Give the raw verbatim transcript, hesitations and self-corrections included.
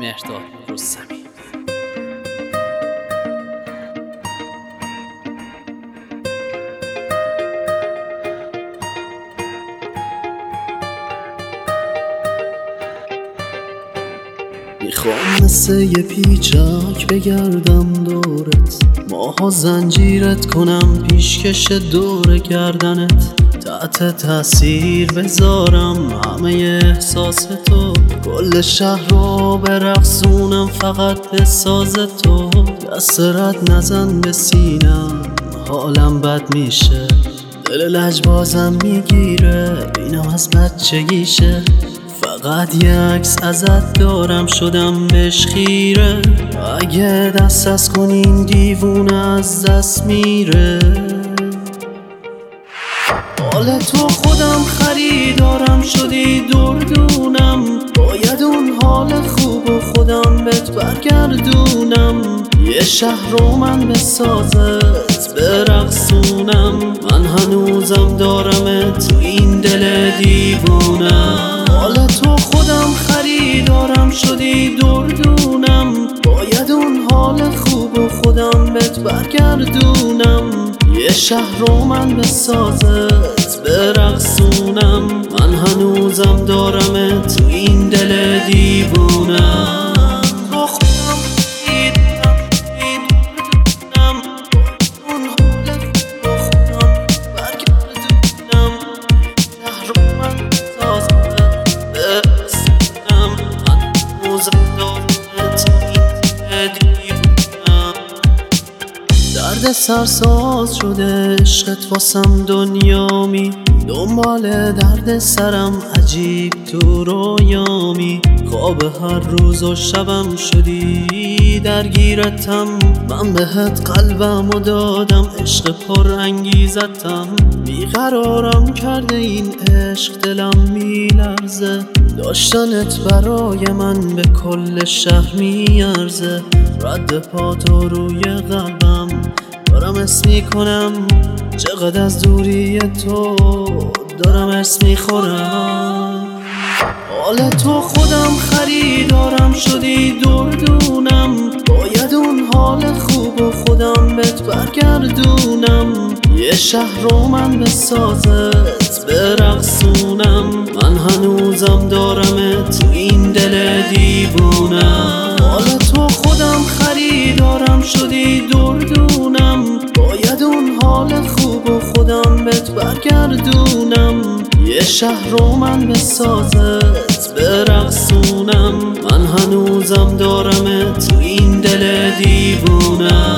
مهرداد رستمی. میخوام مثل یه پیچک بگردم دورت، ماها زنجیرت کنم پیشکش دور گردنت، تحت تاثیر بذارم همه احساس تو، کل شهر رو برقصونم فقط به ساز تو. دست رد نزن به سینم حالم بد میشه، دل لجبازم میگیره اینم از بچگیشه، فقط یه عکس ازت دارم شدم بهش خیره، اگه دست از کنین دیوونه از دست میره. حال تو خودم خریدارم شدی دردونم، باید اون حال خوب و خودم بهت برگردونم، یه شهر رو من به سازت برقصونم، من هنوزم دارمت تو این دل دیوونم. حال تو خودم خریدارم شدی دردونم، باید اون حال خوب و خودم بهت برگردونم، یه شهر رو من به سازت برقصونم، من هنوزم دارمت تو این دل دیوونم. درد سرساز شده عشقت واسم دنیامی، دنبال درد سرم عجیب تو رویامی، خواب هر روز و شبم شدی درگیرتم، من بهت قلبمو دادم عشق پر انگیزتم، بیقرارم کرده این عشق دلم میلرزه، داشتنت برای من به کل شهر میارزه، رد پاتو روی قلبم دارم اسم میکنم، چقدر از دوری تو دارم اسم میخورم. حال تو خودم خریدارم شدی دردونم، باید اون حال خوب و خودم بهت برگردونم، یه شهر رو من به سازت برقصونم، من هنوزم دارمت تو این دل دیوونم. حال تو خودم خریدارم شدی دردونم، باید اون حال خوب و خودم بهت برگردونم، یه شهر رو من به سازت برقصونم، من هنوزم دارمت تو این دل دیوونم.